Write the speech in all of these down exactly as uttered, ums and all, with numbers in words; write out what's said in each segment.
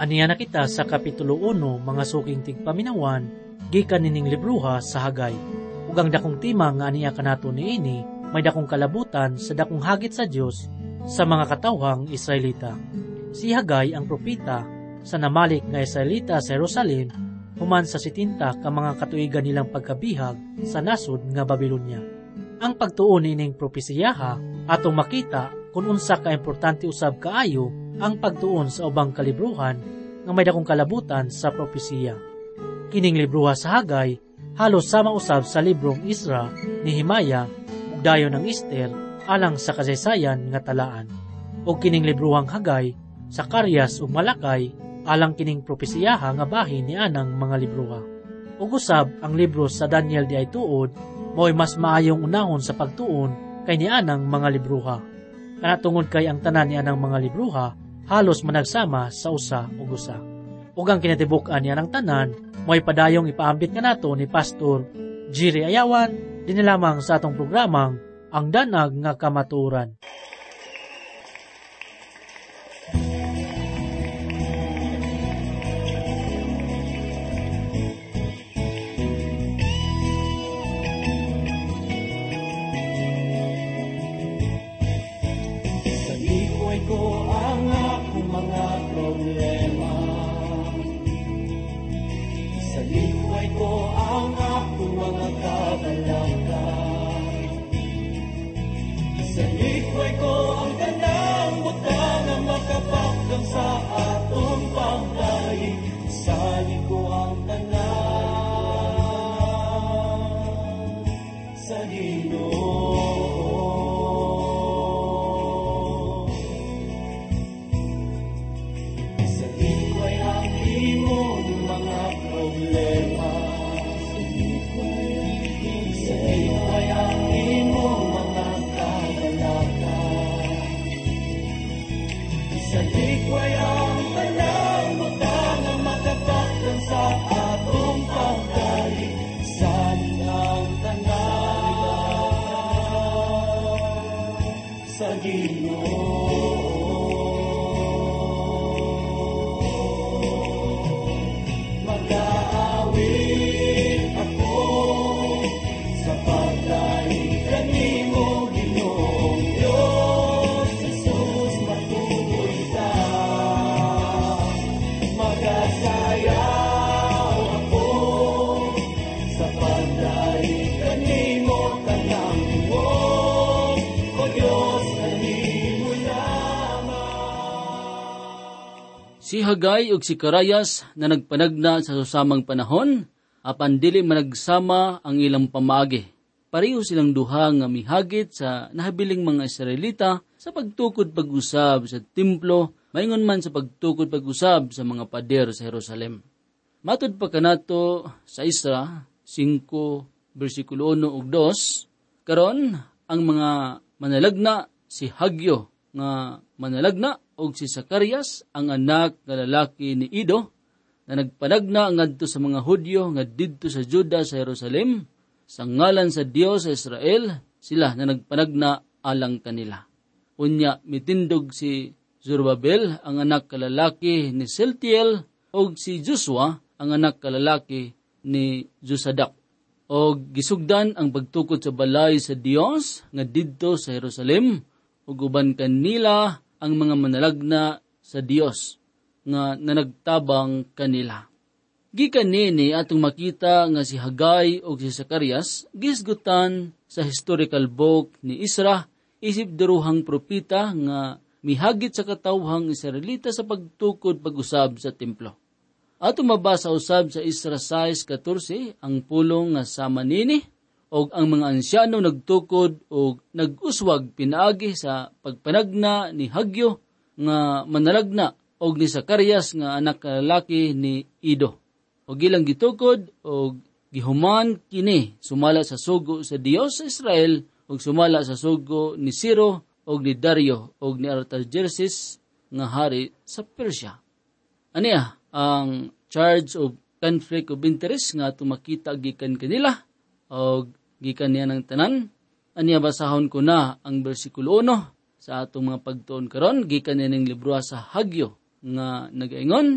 Aniya na kita sa Kapitulo uno, mga suking tigpaminawan, gikan nining libruha sa Hagay. Ugang dakong tima nga aniya kanato ni ini, may dakong kalabutan sa dakong hagit sa Dios sa mga katawhang Israelita. Si Hagay ang propita sa namalik nga Israelita sa Jerusalem, human sa sitinta ka mga katuigan nilang pagkabihag sa nasod nga Babilonia. Ang pagtuon nining propesiyaha atong makita kung unsa ka importante usab kaayo ang pagtuon sa ubang kalibruhan nga may dakong kalabutan sa propesiya. Kining libruha sa Hagay halos sama usab sa librong Isra, Nehemia ug dayon ng Esther alang sa kasaysayan nga talaan. O kining libruhang Hagay, Sakarias ug Malakay alang kining propesiyaha nga bahin ni anang mga libruha. Ug usab ang libro sa Daniel di ay tuod mo'y mas maayong unahon sa pagtuon kay ni anang mga libruha. Kanatungod kay ang tanan ni anang mga libruha halos managsama sa usa ug usa. Ug ang kinatibuk-an niya ng tanan mo'y padayong ipaambit kanato ni Pastor Jiri Ayawan dinhi lamang sa atong programang Ang Danag nga Kamatuoran. Si Hagay ug si Sakarias na nagpanagna sa susamang panahon, apan dili managsama ang ilang pamaagi. Pareho silang duha nga mihagit sa nahabiling mga Israelita sa pagtukod pag-usab sa templo, maingon man sa pagtukod pag-usab sa mga pader sa Jerusalem. Matud pa kanato sa Isra five, versikulo one ug two, karon ang mga manalagna si Hagyo nga manalagna og si Sakarias ang anak nga lalaki ni Ido na nagpanagna ngadto sa mga Hudyo nga didto sa Juda sa Jerusalem sa ngalan sa Dios sa Israel sila na nagpanagna alang kanila. Unya mitindog si Zorobabel ang anak ka lalaki ni Seltiel og si Joshua ang anak ka lalaki ni Josadak. Og gisugdan ang pagtukod sa balay sa Dios nga didto sa Jerusalem ug uban kanila ang mga manalagna sa Dios nga nanagtabang kanila. Gikan nini atong makita nga si Hagay o si Sakarias gisgutan sa historical book ni Isra isip duruhang propita nga mihagit sa katawhang Israelita sa pagtukod pag-usab sa templo. Ato mabasa usab sa Isra six fourteen ang pulong nga sama nini og ang mga ansyano nagtukod og nag-uswag pinaagi sa pagpanagna ni Hagyo nga manalagna og ni Sakarias nga anak lalaki ni Ido. Og ilang gitukod og gihuman kini sumala sa sugo sa Dios sa Israel og sumala sa sugo ni Ciro og ni Dario og ni Artaxerxes nga hari sa Persia. Aniya ang charge of conflict of interest nga tumakita gikan kanila og gikan niya ng tanan. Aniya basahon ko na ang bersikulo one sa atong mga pagtuon karon gikan niya ng libro sa Hagyo nga nagaingon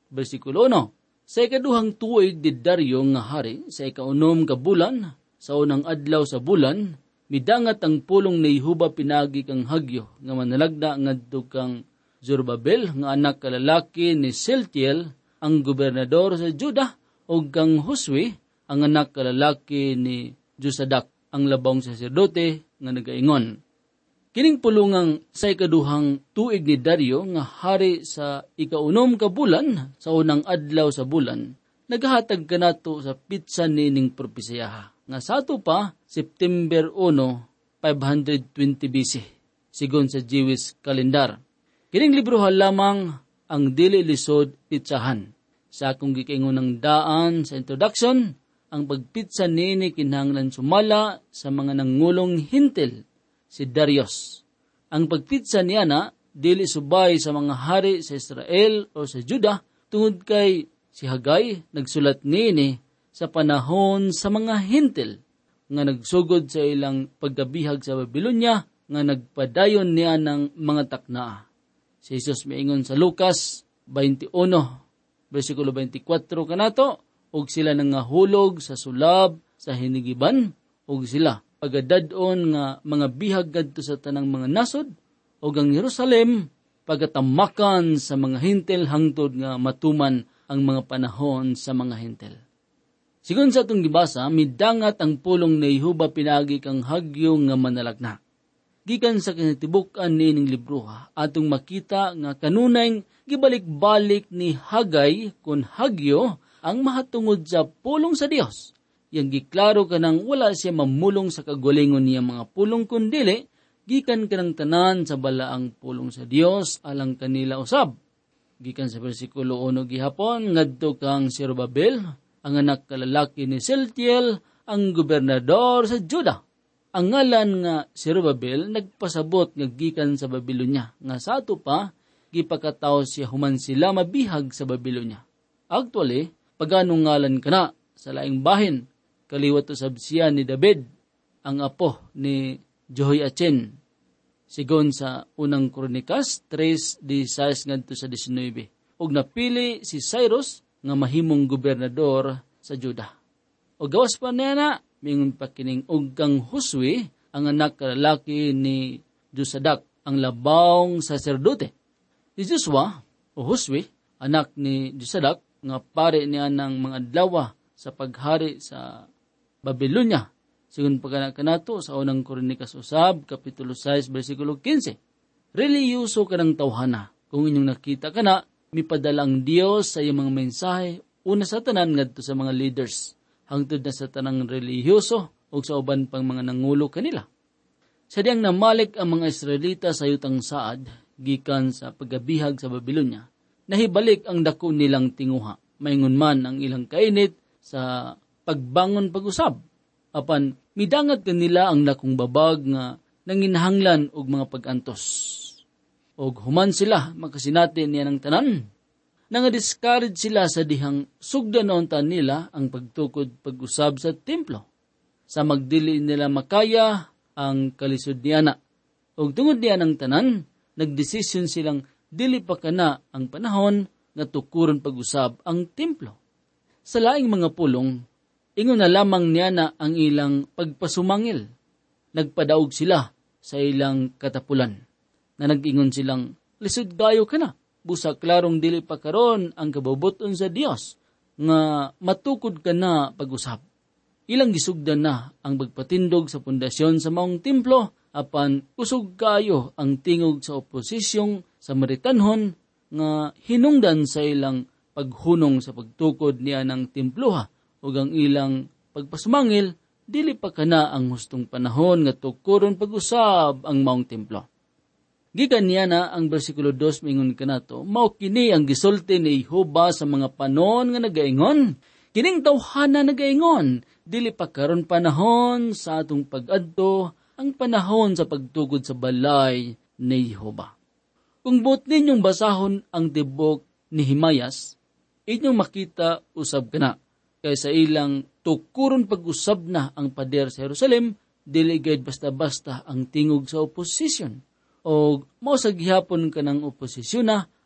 bersikulo uno. Sa ikaduhang tuig di Dario nga hari, sa ikaunom ka bulan, sa unang adlaw sa bulan, midangat ang pulong ni Jehovah pinagi kang hagyo, nga manalagda ngadto kang Zorobabel, nga anak kalalaki ni Shealtiel, ang gobernador sa Juda, o kang Josue, ang anak kalalaki ni Josadak, ang labong saserdote nga nagaingon. Kining pulungang sa ikaduhang tuig ni Dario nga hari sa ikaunom ka bulan, sa unang adlaw sa bulan, naghatag kanato sa pitsa nining propesiyaha. Nga sato pa, September uno, five twenty B C, sigon sa Jewish kalendar. Kining librohan lamang ang dili lisod pitsahan. Sa akong gikaingon ng daan sa introduction, ang pagpitsa nini kinahanglan sumala sa mga nangulong hintil, si Darius. Ang pagpitsa niya na, dili subay sa mga hari sa Israel o sa Juda, tungod kay si Hagay nagsulat nini sa panahon sa mga hintil, nga nagsugod sa ilang pagkabihag sa Babylonia, nga nagpadayon niya ng mga takna. Si Jesus miingon sa Lucas twenty-one, versikulo twenty-four kanato, og sila nangahulog sa sulab sa hinigiban, og sila pagadadon nga mga bihag kadto sa tanang mga nasod, og ang Jerusalem pagatamakan sa mga hintel hangtod nga matuman ang mga panahon sa mga hintel. Sigon sa itong gibasa, midangat ang pulong ni Jehovah pinagi kang hagyo nga manalagna. Gikan sa kinatibuk-an nining libro, atong makita nga kanunay gibalik-balik ni Hagay kun hagyo ang mahatungod sa pulong sa Dios. Yang giklaro kanang wala siya mamulong sa kagalingon niya mga pulong kundili, gikan kanang tanan sa balaang pulong sa Dios alang kanila usab. Gikan sa bersikulo uno gihapon, ngadto kang Zorobabel, ang anak kalalaki ni Shealtiel, ang gobernador sa Juda. Ang ngalan nga Zorobabel nagpasabot nga gikan sa Babylonia, nga sato pa gipakataw siya human sila mabihag sa Babylonia. Actually, paganong ngalan kana sa laing bahin, kaliwat usab siya ni David, ang apo ni Jehoiachin. Sigon sa unang Kronikas three sixteen ngadto sa nineteen, og napili si Cyrus nga mahimong gobernador sa Juda. O gawas pa niya na, mingon pa kining og kang Josue, ang anak kalalaki ni Josadak, ang labawng saserdote. Si Joshua o Josue, anak ni Josadak, nga pare niya ng mga adlaw sa paghari sa Babylonia. Sigun pagkanato sa unang Kronikas usab, kapitulo six, versikulo fifteen. Reliyuso ka ng tawhana. Kung inyong nakita ka na, mipadala ang Diyos sa iyong mga mensahe, una sa tanan ngadto sa mga leaders, hangtod na sa tanang relihiyoso o sa uban pang mga nangulo kanila. Sa diyang namalik ang mga Israelita sa yutang saad, gikan sa pagabihag sa Babylonia, nahibalik ang dako nilang tinguha, maingon man ang ilang kainit sa pagbangon pag-usab. Apan, midangat kanila ang dakong babag nga nanginahanglan og mga pag-antos. Og human sila, makasinati niya ng tanan. Nangadiscourage sila sa dihang sugdanon tan nila ang pagtukod pag-usab sa templo. Sa magdili nila makaya ang kalisod niya na. Og tungod niya ng tanan, nagdesisyon silang dili pa kana ang panahon nga tukuron pag-usab ang templo. Sa laing mga pulong, ingon na lamang niya na ang ilang pagpasumangil. Nagpadaog sila sa ilang katapulan, na nag-ingon silang, lisod gayo ka na, busa klarong dili pa karon ang kabubuton sa Dios, nga matukod ka na pag-usab. Ilang gisugdan na ang pagpatindog sa pundasyon sa maong templo, apan usog kayo ang tingog sa oposisyong Samaritanhon, nga hinungdan sa ilang paghunong sa pagtukod niya ng temploha, ug ang ilang pagpasumangil, dili pa kana ang hustong panahon nga tukuron pag-usab ang maong templo. Gikan niya na ang bersikulo two mingon kanato, mao kini ang gisulti ni Jehovah sa mga panon nga nagaingon. Kining tawhana nagaingon, dili pa karon panahon sa atong pag-adto ang panahon sa pagtugod sa balay ni Jehovah. Kung buot ninyong basahon ang tibok ni Himayas, inyong makita usab kana. Kaysa ilang tukuron pag-usab na ang pader sa Jerusalem, dili gayud basta-basta ang tingog sa oposisyon. O mao sa gihapon kanang oposisyon na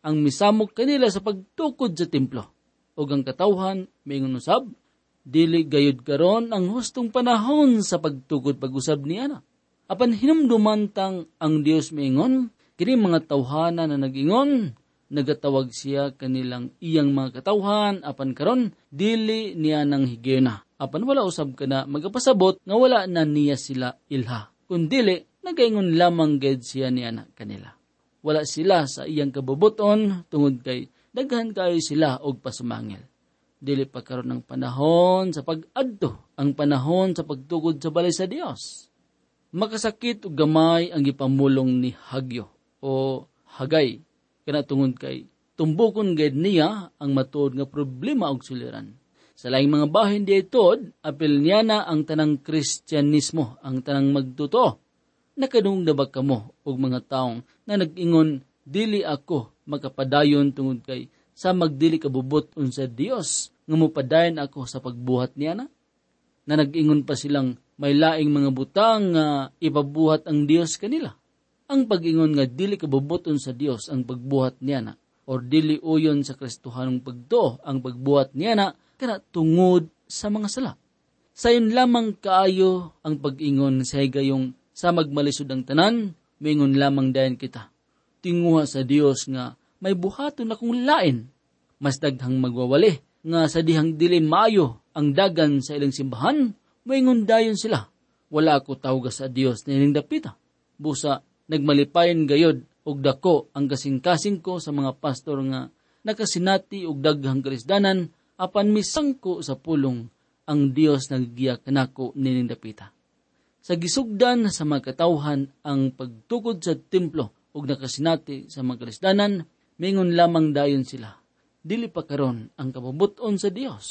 ang misamok kanila sa pagtukod sa templo. O ang katawhan, mayngon usab, dili gayud karon ang hustong panahon sa pagtukod pag-usab niya na. Apan hinumdumantang ang Dios mayngon, kini mga tawhana na nag-ingon, nagatawag siya kanilang iyang mga katawhan, apan karon dili niya nang higayuna. Apan wala usab kana magapasabot nga wala na niya sila ilha. Kung dili, nagaingon lamang ged siya niya na kanila. Wala sila sa iyang kabubuton tungod kay daghan kayo sila og pasumangil. Dili pa karon ng panahon sa pag-adto, ang panahon sa pagtukod sa balay sa Dios. Makasakit ug gamay ang gipamulong ni Hagyo o Hagay kana tungod kay tumbukon ged niya ang matuod nga problema og suliran. Sa laing mga bahin di itod, apil niya na ang tanang Kristyanismo, ang tanang magtuto. Nakadung na ba kamo og mga taong na nag-ingon, dili ako makapadayon tungod kay sa magdili kabubuton sa Dios, nga mupadayon ako sa pagbuhat niya na? Na nag-ingon pa silang may laing mga butang nga ipabuhat ang Dios kanila. Ang pag-ingon nga dili kabubuton sa Dios ang pagbuhat niya na, or dili uyon sa Kristohanong pagtuo ang pagbuhat niya na, kana tungod sa mga sala. Sayon lamang kaayo ang pag-ingon sa higayong sa magmalisod ang tanan, mingon lamang dayon kita. Tinguha sa Dios nga may buhaton akong lain. Mas daghang magwawali nga sa dihang dili maayo ang dagan sa ilang simbahan, mingon dayon sila. Wala ako tawga sa Dios nining dapita. Busa nagmalipayon gayod og dako ang kasing-kasing ko sa mga pastor nga nakasinati og daghang Kristiyanan, apan misangko sa pulong ang Dios naggiya kanako nining dapita. Sa gisugdan sa mga katawhan ang pagtukod sa templo ug nakasinati sa mga Kristiyanan, mingon lamang dayon sila. Dili pa karon ang kabubuton sa Dios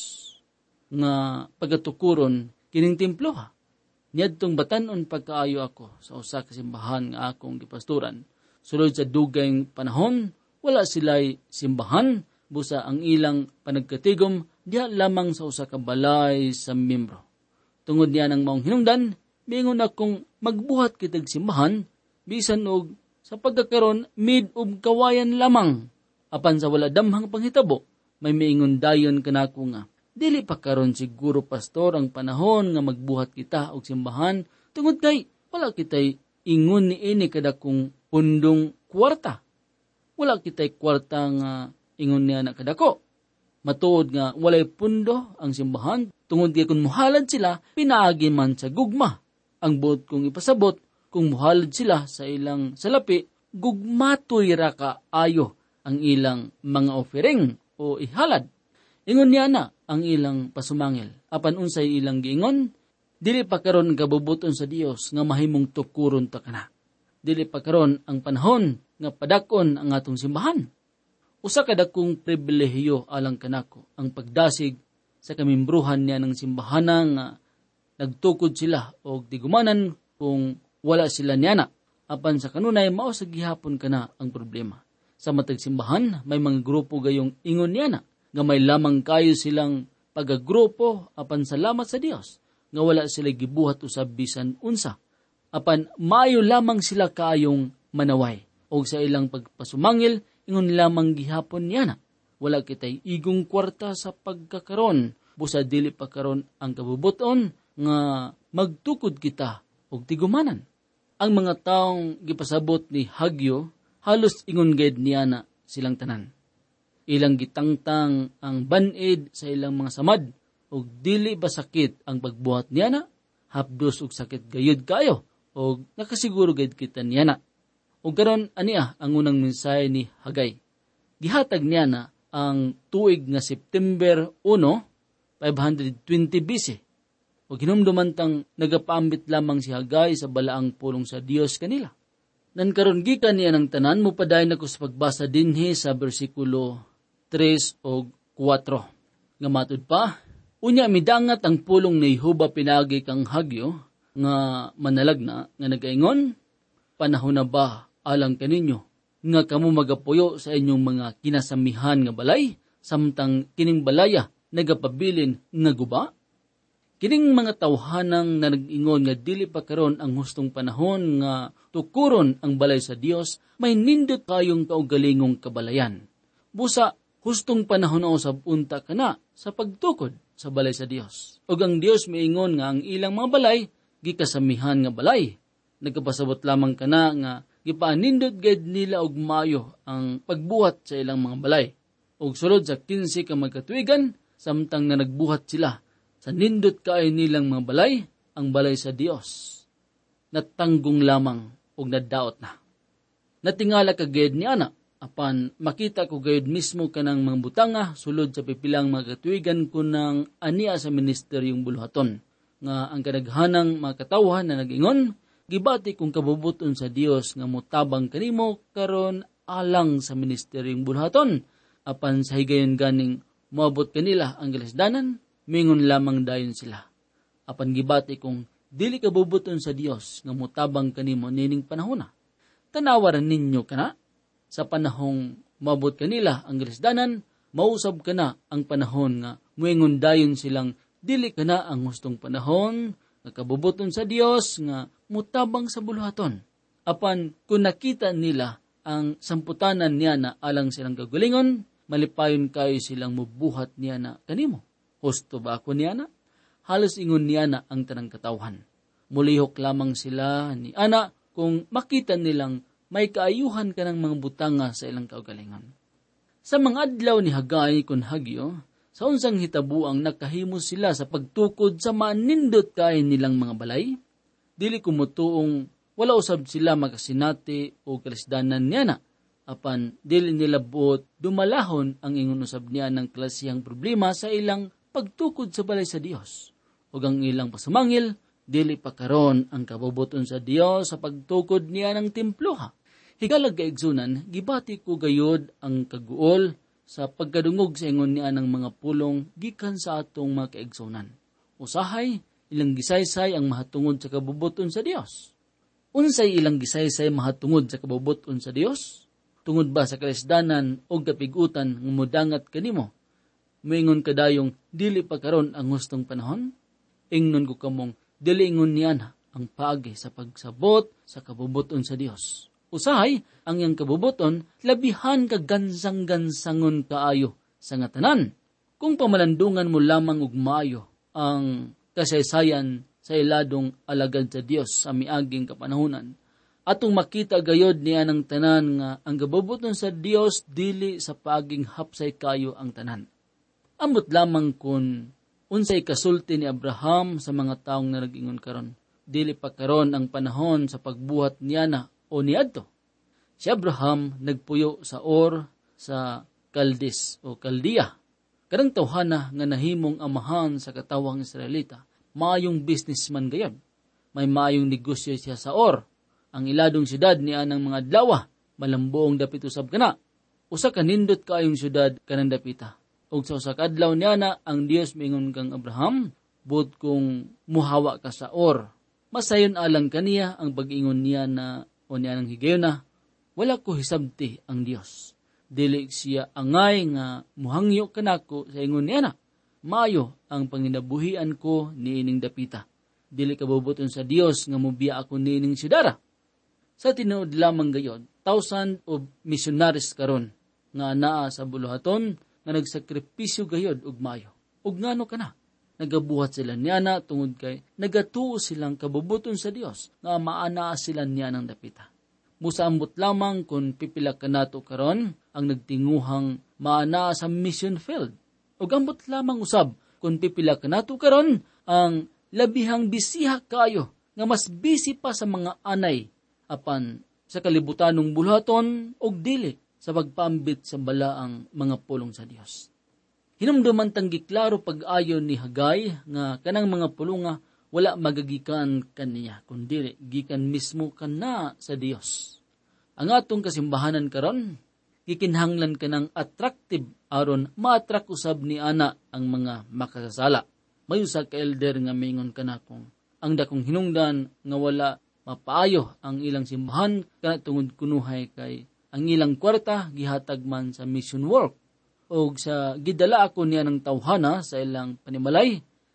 nga pagatukuron kining templo ha. Niadtong batan-on pagkaayo ako sa usa ka simbahan nga akong gipasturan. Sulod sa dugayng panahon, wala sila'y simbahan, busa ang ilang panagkatigom diha lamang sa usa ka balay sa membro. Tungod niya ng maong hinungdan, mingon akong magbuhat kitag simbahan, bisan og sa pagkakaron mid ug kawayan lamang. Apan sa wala damhang panghitabo, may miingon dayon kanako nga, dili pa karon siguro pastor ang panahon nga magbuhat kita og simbahan, tungod kay wala kitay ingon ni ini kada kong pundong kwarta. Wala kitay kwarta nga ingon niya na kadako. Matuod nga walay pundo ang simbahan, tungod kay kung muhalad sila, pinaagi man sa gugma. Ang buot kong ipasabot, kung muhalad sila sa ilang salapi, gugmatoy ra ka ayo ang ilang mga offering o ihalad. Ingon niya na ang ilang pasumangil. Apan unsay ilang giingon, dili pa karon kabubuton sa Dios nga mahimong tukuron ta kana. Dili pa karon ang panahon nga padakon ang atong simbahan. Usa ka dakong pribilehiyo alang kanako ang pagdasig sa kamimbruhan niya ng simbahana nga nagtukod sila og tigumanan kung wala sila niyana. Apan sa kanunay mao sa gihapon kana ang problema. Sa matag simbahan may mga grupo gayong ingon niyana nga may lamang kayo silang pagagrupo apan salamat sa Dios nga wala sila gibuhat usab bisan unsa. Apan maayo lamang sila kaayong manaway og sa ilang pagpasumangil ingon lamang gihapon niya na. Wala kitay igong kwarta sa pagkakaron. Busa dili pa karon ang kabubuton nga magtukod kita og tigumanan. Ang mga taong gipasabot ni Hagyo, halos ingon gayud niya na silang tanan. Ilang gitangtang ang banid sa ilang mga samad og dili ba sakit ang pagbuhat niya na? Hapdos og sakit gayud kayo og nakasiguro gayud kita niya na. O karon aniya ang unang mensahe ni Hagay. Gihatag niya na ang tuig nga September one, five twenty B C. O hinumdumantang nagapaambit lamang si Hagay sa balaang pulong sa Dios kanila. Nan karon gikan niya ng tanan mo padayon ako sa pagbasa dinhi sa bersikulo three o four. Nga matud pa, unya midangat ang pulong ni Jehova pinagi kang Hagyo nga manalagna nga nagaingon, panahon na ba alang kaninyo nga kamo magapuyo sa inyong mga kinasamihan nga balay samtang kining balaya nagapabilin nga guba? Kining mga tawhanang na nag-ingon nga dili pa karon ang hustong panahon nga tukuron ang balay sa Dios, may nindot kayong kaugalingong kabalayan. Busa, hustong panahon o sa unta kana sa pagtukod sa balay sa Dios. Og ang Dios miingon nga ang ilang mga balay, gikasamihan nga balay. Nagkapasabot lamang kana nga gipaanindot gayud nila og maayo ang pagbuhat sa ilang mga balay. Og sulod sa kinse ka magkatuigan, samtang na nagbuhat sila sa nindot kaay nilang mga balay, ang balay sa Dios natanggong lamang og nadaot na. Natingala ka gayud ni ana, apan makita ko gayud mismo kanang mga butanga sulod sa pipilang mga katuigan ko ng ania sa ministeryong buluhaton, nga ang kadaghanang mga katawhan na nag-ingon, gibati kung kabubuton sa Dios nga motabang kanimo karon alang sa ministeryong buluhaton, apan sa higayon ganing moabot kanila ang gilasdanan, mingon lamang dayon sila. Apan gibati kung dili ka bubuton sa Dios nga motabang kanimo nining panahona. Tanawaran ninyo kana sa panahong moabot kanila ang gilasdanan, mausab kana ang panahon nga moingon dayon silang dili kana ang hustong panahon nga kabubuton sa Dios nga motabang sa buluhaton. Apan kung nakita nila ang samputanan niya na alang silang kagalingon, malipayon kayo silang mubuhat niya na kanimo. Husto ba ako niya na? Halos ingon niya na ang tanang katawhan. Mulihok lamang sila ni ana kung makita nilang may kaayuhan ka ng mga butanga sa ilang kaugalingon. Sa mga adlaw ni Hagay kun Hagyo, sa unsang hitabuang nakahimo sila sa pagtukod sa manindot kay nilang mga balay, dili kumutuong wala usab sila makasinati o kalisdanan niya na, apan dili nila buot dumalahon ang ingon usab niya ng klasihang problema sa ilang pagtukod sa balay sa Dios. O ang ilang pasamangil, dili pa karon ang kabubuton sa Dios sa pagtukod niya ng templo ha. Higalag kaigsunan, gibati ko gayod ang kaguol sa pagkadungog sa ingon niya ng mga pulong gikan sa atong mga kaigsunan. Usahay, ilang gisaysay ang mahatungod sa kabubuton sa Dios. Unsay ilang gisaysay mahatungod sa kabubuton sa Dios? Tungod ba sa kalisdanan o kapigutan ng mudangat kanimo? Moingon kadayong dili pa karon ang hustong panahon? Ingnon ko kamong dili ingon niya ang paagi sa pagsabot sa kabubuton sa Dios. Usahay, ang iyang kabubuton, labihan ka gansang-gansangon kaayo sa nga tanan. Kung pamalandungan mo lamang og maayo ang kasaysayan sa iladong alagad sa Dios sa miaging kapanahunan, atong makita gayod niya ng tanan nga ang kabubuton sa Dios dili sa paaging hapsay kayo ang tanan. Amot lamang kun unsay kasulti ni Abraham sa mga taong na nag-ingon karon, dili pa karon ang panahon sa pagbuhat niya na o niadto. Si Abraham nagpuyo sa Or sa Kaldis o Kaldia. Kadang tawhana nga nahimong amahan sa katawang Israelita, maayong businessman gayod. May maayong negosyo siya sa Or. Ang iladong syudad niya ng mga adlaw, malambuong dapit usab kana. Usa ka nindot kaayong syudad kanang dapita. Og sa usa ka adlaw niya na ang Dios mingon kang Abraham, bud kung muhawa ka sa Or. Masayon alang kaniya ang pag-ingon niya na o niya ng higayon na, wala ko hisabti ang Dios. Dili siya angay nga muhangyo kanako sa ingon niya na. Maayo ang panginabuhian ko niining dapita. Dili kabubuton sa Dios nga mubiya ako niining syudara. Sa tinuod lamang gayon, thousand of missionaries karon nga naa sa buluhaton nga nagsakripisyo gayod og maayo. Ug ngano kana? Nagabuhat sila niya na tungod kay nagatuo silang kabubuton sa Dios nga maanaa sila niya ng dapita. Musaambot lamang kung pipila ka nato karon ang nagtinguhang maanaa sa mission field. Ug ambot lamang usab kung pipila ka nato karon ang labihang bisiha kayo nga mas busy pa sa mga anay apan sa kalibutanong buluhaton og dili sa pagpaambit sa balaang mga pulong sa Dios. Hinumduman tang giklaro pag-ayon ni Hagay nga kanang mga pulunga wala magagikan kaniya kundi gikan mismo kana sa Dios. Ang atong kasimbahanan karon gikinhanglan kanang attractive aron ma-attract usab ni ana ang mga makasasala. May usa ka elder nga mingon kana kung ang dakong hinungdan nga wala mapaayo ang ilang simbahan kana tungod kunuhay kay ang ilang kwarta gihatag man sa mission work. O sa gidala ako niya ng tawhana sa ilang panimalay,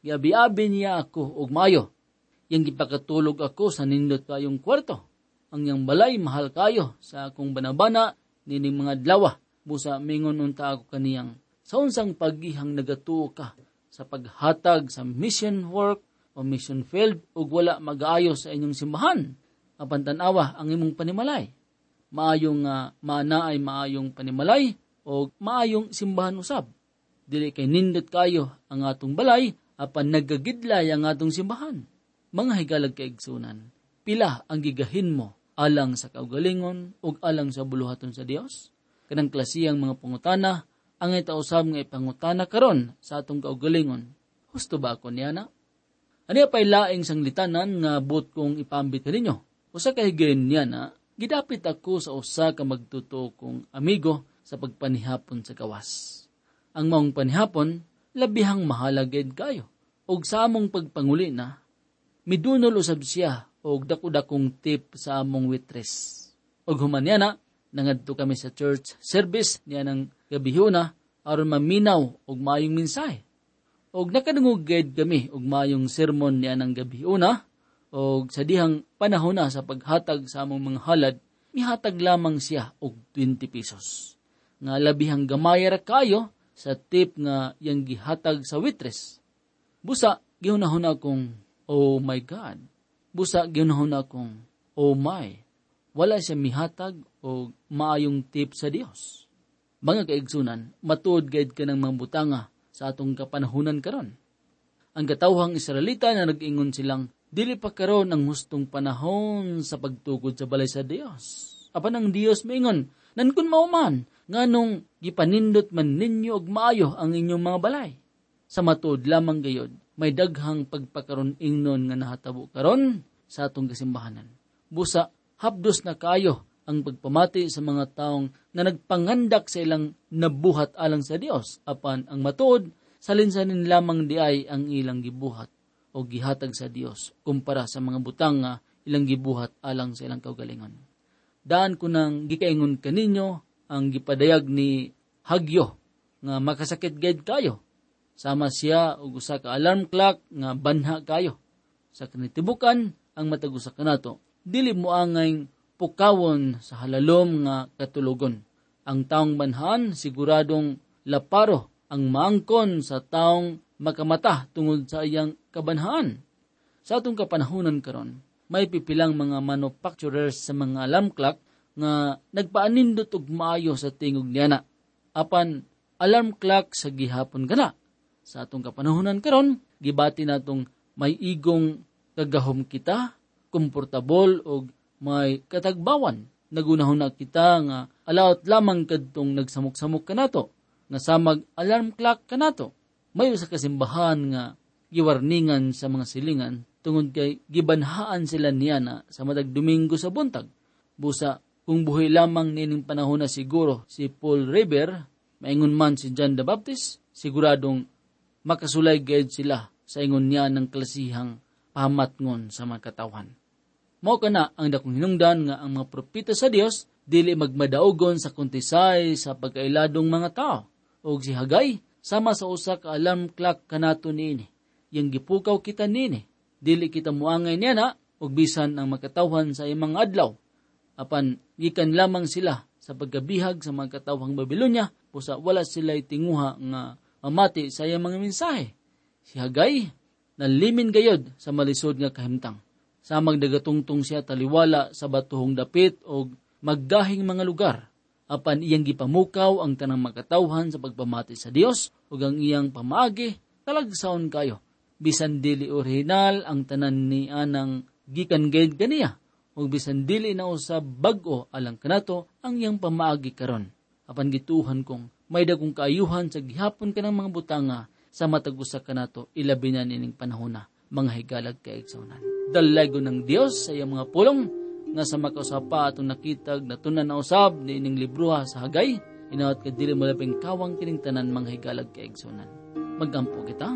Giabi-abi niya ako og mayo. Yang gipakatulog ako sa nindot kayong kwarto. Ang yang balay mahal kayo sa akong banabana nining mga dlawa. Busa mingon unta ako kaniyang sa unsang paggihang nagatuo ka sa paghatag sa mission work o mission field ug wala mag-aayo sa inyong simbahan. Apan tan-awa ang imong panimalay. Maayong uh, maana ay maayong panimalay o maayong simbahan usab. Dili kay nindot kayo ang atong balay apan nagagidlay ang atong simbahan. Mga higalag kaigsunan, pila ang gigahin mo alang sa kaugalingon ug alang sa buluhaton sa Dios? Kanang klasiyang mga pangutana ang itausab nga ipangutana karon sa atong kaugalingon. Husto ba ako niya na? Ani pay laing sanglitanan nga bot kong ipambit ninyo. Usa ka higayon niya na, gidapit ako sa usa ka magtuto kong amigo sa pagpanihapon sa gawas. Ang maong panihapon, labihang mahalagid kayo. Og sa among pagpanguli na, midunol usab siya og dako-dakong tip sa among waitress. Og human niya na, nangadto kami sa church service niya ng gabihuna aron maminaw og maayong mensahe. Og nakadungog gayud kami og maayong sermon niya ng gabihuna og sa dihang panahon na sa paghatag sa among mga halad, mihatag lamang siya og twenty pesos. Nga labihang gamay ra kayo sa tip nga yang gihatag sa waitress. Busa gihunahon akong oh my God. Busa gihunahon akong oh my. Wala siya mihatag o maayong tip sa Dios. Mga kaigsunan, matuod gayud ka ng mga butanga sa atong kapanahunan karon. Ang katawhang Israelita na nag-ingon silang, dili pa karon ang hustong panahon sa pagtukod sa balay sa Dios. Apan ang Dios maingon, nankun mauman, nganong gipanindot man ninyo og maayo ang inyong mga balay. Sa matuod lamang gayod, may daghang pagpakaron ingnon nga nahatabo karon sa atong kasimbahanan. Busa, hapdos na kayo ang pagpamati sa mga taong na nagpangandak sa ilang nabuhat alang sa Dios. Apan ang matuod, salinsanin lamang di ay ang ilang gibuhat o gihatag sa Dios kumpara sa mga butang nga ilang gibuhat alang sa ilang kaugalingon. Daan ko nang gikaingon kaninyo ang gipadayag ni Hagyo nga makasakit gayud kayo. Sama siya og usa ka alarm clock nga banha kayo. Sa kanitibukan ang matagusa kanato, dili mo angay pukawon sa halalom nga katulogon. Ang taong banhaan siguradong laparo ang maangkon sa taong makamata tungod sa iyang kabanhaan. Sa atong kapanahunan karon, may pipilang mga manufacturers sa mga alarm clock nga nagpaanindot og maayo sa tingog niana. Apan alarm clock sa gihapon kana. Sa atong kapanahunan karon, gibati natong may igong kagahom kita, komportable og may katagbawan. Nagunahon na kita nga alawat lamang kadtong nagsamok-samok kanato, nga samag alarm clock kanato. May usa ka simbahan nga giwarningan sa mga silingan tungod kay gibanhaan sila niya na sa madag Domingo sa buntag. Busa, kung buhay lamang nining panahon na siguro si Paul Revere, maingon man si John the Baptist, siguradong makasulay gayud sila sa ingon niya ng klasihang pahamatngon sa mga katawan. Mao kana ang dakong hinungdan nga ang mga propeta sa Dios dili magmadaugon sa kuntisay sa pagkailadong mga tao. Og si Hagay sama sa usa ka alarm clock kanato niini. Yang gipukaw kita niini, dili kita muangay niya na og bisan ang makatawhan sa imong adlaw. Apan gikan lamang sila sa pagkabihag sa mga katawhang Babilonya, pusa wala sila tinguha nga mamati sa iyang mga mensahe. Si Hagay nalimin gayod sa malisod nga kahimtang. Samang dagatungtong siya taliwala sa batuhong dapit o maggahing mga lugar. Apan iyang gipamukaw ang tanang makatawhan sa pagpamati sa Dios ug ang iyang pamaagi talagsaon kayo. Bisan dili original ang tanan ni anang gikan gayud kaniya ug bisan dili na usab bag-o alang kanato ang iyang pamaagi karon. Apan gituhan kong may dagkong kaayuhan sa gihapon kanang mga butanga sa matag usa kanato ilabi na nining panahon na mga higalag kaigsunan. Dalaygo ng Dios sa iyang mga pulong nga sa makausapa atong nakitag natunan na usab ni ining libruha sa Hagay, inawat ka dili mo labing kawang kining tanan mga higalag kaigsunan. Magampo kita.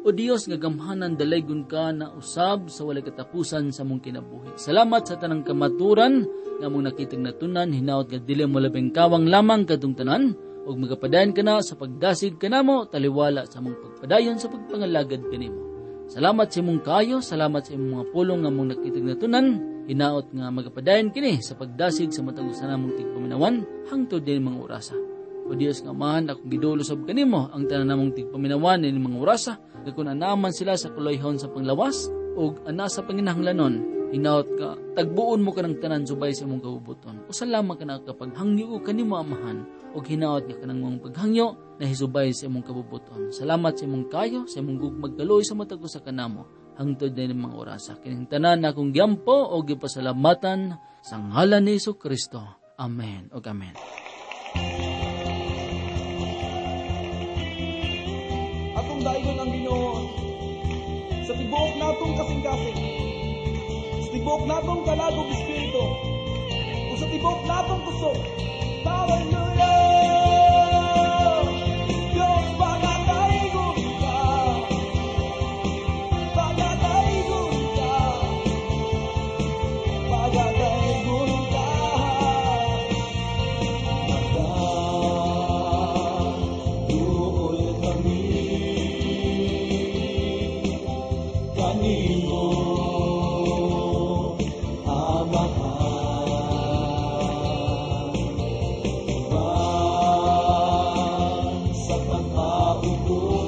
O Dios nga gamhanan dalaygon ka na usab sa walay katapusan sa mong kinabuhi. Salamat sa tanang kamaturan nga mong nakitag natunan, hinaot nga dili mo labing kawang lamang kadung tanan, ug magapadayon ka na sa pagdasig kanamo, taliwala sa mong pagpadayon sa pagpangalagad kanimo. Salamat sa imong kayo, salamat sa imong mga pulong nga mong nakitag natunan, hinaot nga magapadayon kini sa pagdasig sa matag usa namong tigpaminawan hangtod din mga orasa. O Dios nga Amahan, akong gidulosob kanimo ang tanan namong tigpaminawan ni mga orasa, nga kung anaman sila sa kuloyhon sa panglawas o ana sa panginahanglanon, hinaot ka tagbuon mo kanang tanan subay sa imong kabubuton. O salamat ka na kapag hangyo kanimo Amahan, o hinaot nga kanang mong paghangyo na hisubay sa imong kabubuton. Salamat sa imong kayo, sa imong gugmag kaloy sa matag usa kanamo hangtod din mga orasa. Kining tanan na akong gyampo o gipasalamatan sa ngalan ni Jesucristo. Amen o amen. Atong dayon ang Ginoo sa tibuok natong kasing-kasing, sa tibuok natong kalagog espiritu, o sa tibuok natong kusog. Hallelujah! Diyos, pagataygon ka, pagataygon ka, pagataygon ka. Magdadulol kami kanino, Amahan, sa pag-aubos